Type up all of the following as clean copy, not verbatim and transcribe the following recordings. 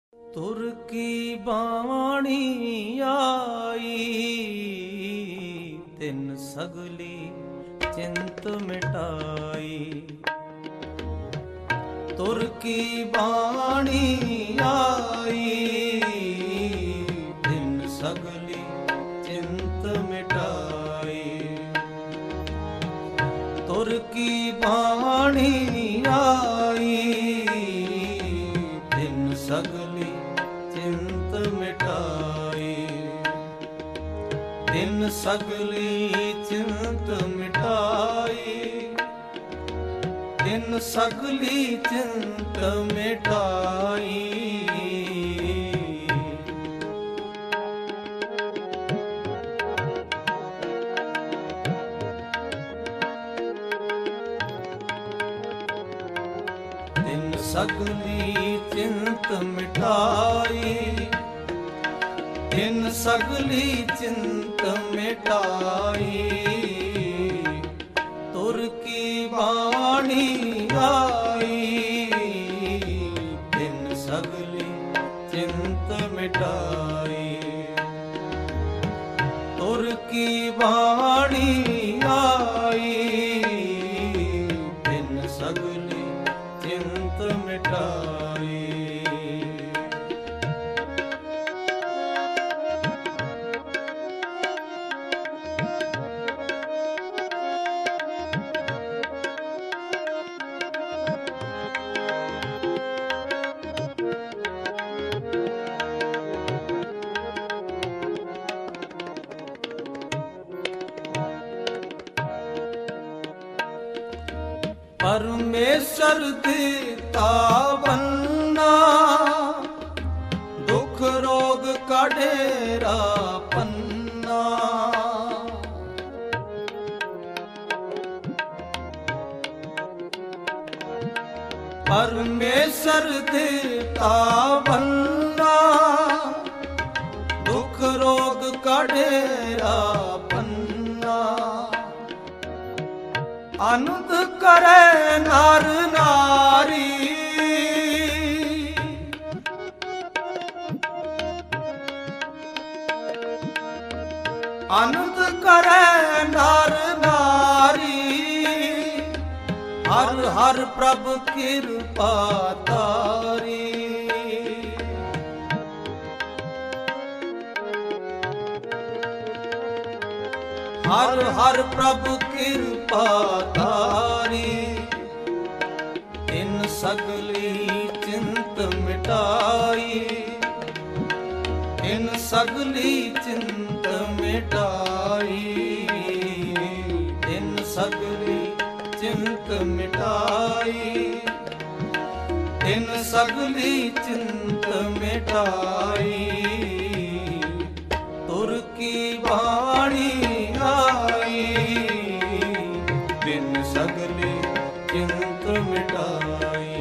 ਤੁਰ ਕੀ ਬਾਣੀ ਆਈ, ਤਿਨ ਸਗਲੀ ਚਿੰਤ ਮਿਟਾਈ। ਤੁਰ ਕੀ ਬਾਣੀ ਆਈ, ਤਿਨ ਸਗਲੀ ਚਿੰਤ ਮਿਟਾਈ। ਤੁਰ ਕੀ ਬਾਣੀ ਆਈ, ਤਿਨ ਸਗਲੀ ਚਿੰਤ ਮਿਟਾਈ। ਤਿਨ ਸਗਲੀ ਚਿੰਤ ਮਿਟਾਈ, ਤਿਨ ਸਗਲੀ ਚਿੰਤ ਮਿਟਾਈ। ਤਿਨ ਸਗਲੀ ਚਿੰਤ ਮਿਟਾਈ, ਤਿਨ ਸਗਲੀ ਚਿੰਤ ਮਿਟਾਈ। ਤੁਰ ਕੀ ਬਾਣੀ ਆਈ, ਤਿਨ ਸਗਲੀ ਚਿੰਤ ਮਿਟਾਈ। ਤੁਰ ਕੀ ਬਾਣੀ ਆਈ, ਤਿਨ ਸਗਲੀ ਚਿੰਤ ਮਿਟਾਈ। ਪਰਮੇਸ਼ਰ ਦਿੱਤਾ ਬੰਨਾ, ਦੁੱਖ ਰੋਗ ਕਢੇਰਾ ਪੰਨਾ। ਪਰਮੇਸ਼ਰ ਦਿੱਤਾ ਬੰਨਾ, ਦੁੱਖ ਰੋਗ ਕਢੇਰਾ ਪੰਨਾ। ਆਨੰਦ ਕਰੇ ਨਰ ਨਾਰੀ, ਆਨੰਦ ਕਰੇ ਨਰ ਨਾਰੀ। ਹਰ ਹਰ ਪ੍ਰਭ ਕਿਰਪਾ ਤਾਰੀ। ਹਰ ਹਰ ਪ੍ਰਭ ਕਿਰਪਾ ਤਾਰੀ। ਤਿਨ ਸਗਲੀ ਚਿੰਤ ਮਿਟਾਈ, ਤਿਨ ਸਗਲੀ ਚਿੰਤ ਮਿਟਾਈ। ਤਿਨ ਸਗਲੀ ਚਿੰਤ ਮਿਟਾਈ, ਤਿਨ ਸਗਲੀ ਚਿੰਤ ਮਿਟਾਈ। ਤੁਰ ਕੀ ਬਾਣੀ ਆਈ, ਤਿਨ ਸਗਲੀ ਚਿੰਤ ਮਿਟਾਈ।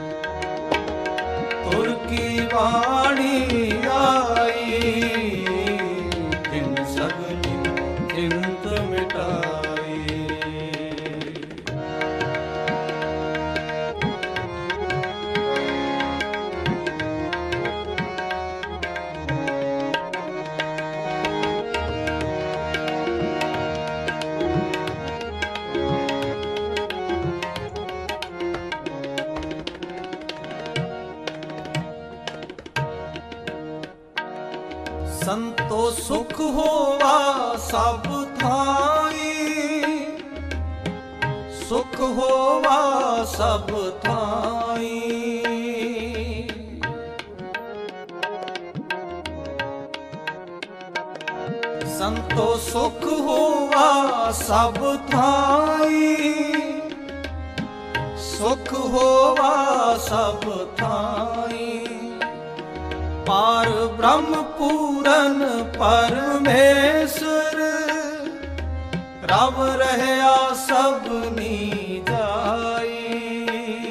ਤੁਰ ਕੀ ਬਾਣੀ ਆਈ, ਤਿਨ ਸਗਲੀ ਚਿੰਤ ਮਿਟਾਈ। ਸੰਤੋ ਸੁਖ ਹੋਵਾ ਸਭ ਥਾਈ, ਸੁਖ ਹੋਵਾ ਸਭ ਥਾਈ। ਸੰਤੋ ਸੁਖ ਹੋਵਾ ਸਭ ਥਾਈ, ਸੁਖ ਹੋਵਾ ਸਭ ਥਾਈ। ਪਾਰ ਬ੍ਰਹਮ ਪੂਰਨ ਪਰਮੇਸ਼ਰ, ਰਵ ਰਹਿਆ ਸਭਨੀ ਜਾਈ।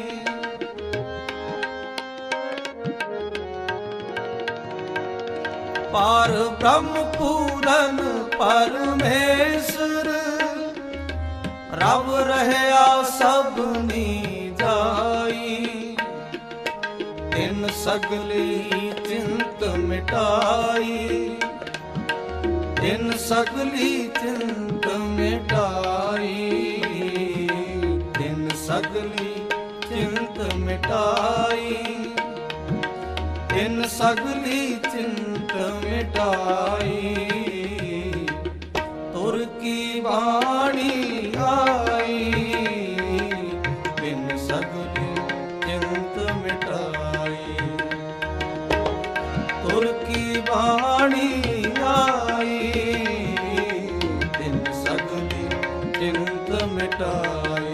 ਪਾਰ ਬ੍ਰਹਮ ਪੂਰਨ ਪਰਮੇਸ਼ਰ, ਰਵ ਰਹਿਆ ਸਭਨੀ ਜਾਈ। ਤਿਨ ਤਿਨ ਸਗਲੀ ਚਿੰਤ ਮਿਟਾਈ, ਤਿਨ ਸਗਲੀ ਚਿੰਤ ਮਿਟਾਈ, ਤਿਨ ਸਗਲੀ ਚਿੰਤ ਮਿਟਾਈ, ਤਿਨ ਸਗਲੀ ਚਿੰਤ ਮਿਟਾਈ। ਤੁਰ ਕੀ ਬਾਣੀ ਆਈ, ਤਿਨ ਸਗਲੀ ਚਿੰਤ ਮਿਟਾਈ। ਤੁਰ ਕੀ ਬਾਣੀ ਆਈ, ਤਿਨ ਸਗਲੀ ਚਿੰਤ ਮਿਟਾਈ।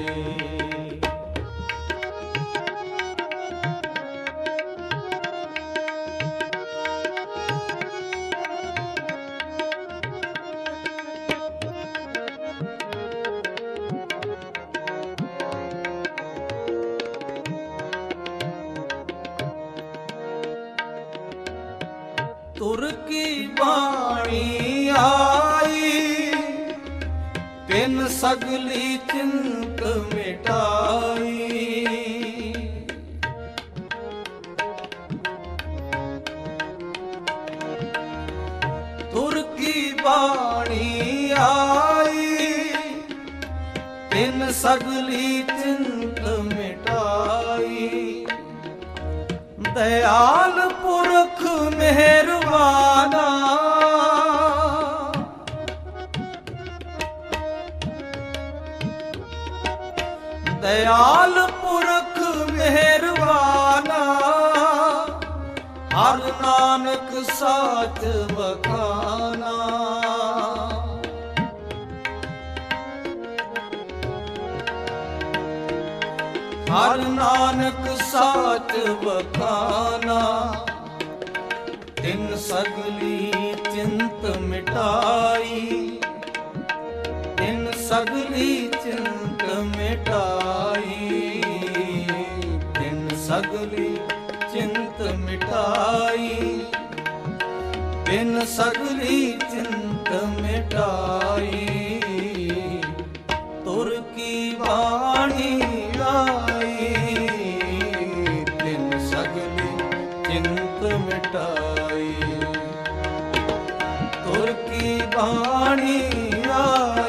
ਤੁਰ ਕੀ ਬਾਣੀ ਆਈ, ਤਿਨ ਸਗਲੀ ਚਿੰਤ ਮਿਟਾਈ। ਤੁਰ ਕੀ ਬਾਣੀ ਆਈ, ਤਿਨ ਸਗਲੀ ਚਿੰਤ ਮਿਟਾਈ। ਦਇਆਲ ਪੁਰਖ ਮਿਹਰਬਾਨਾ, ਦਇਆਲ ਪੁਰਖ ਮਿਹਰਬਾਨਾ, ਹਰ ਨਾਨਕ ਸਾਚ ਬਖਾਨਾ। ਹਰ ਨਾਨਕ ਸਾਚ ਬਖਾਨਾ, ਤਿਨ ਸਗਲੀ ਚਿੰਤ ਮਿਟਾਈ, ਤਿਨ ਸਗਲੀ ਚਿੰਤ ਮਿਟਾਈ, ਤਿਨ ਸਗਲੀ ਚਿੰਤ ਮਿਟਾਈ, ਤਿਨ ਸਗਲੀ ਚਿੰਤ ਮਿਟਾਈ। ਤੁਰ ਕੀ ਬਾਣੀ ਆਈ, ਤਿਨ ਸਗਲੀ ਚਿੰਤ ਮਿਟਾਈ। ਤੁਰ ਕੀ ਬਾਣੀ ਆਈ,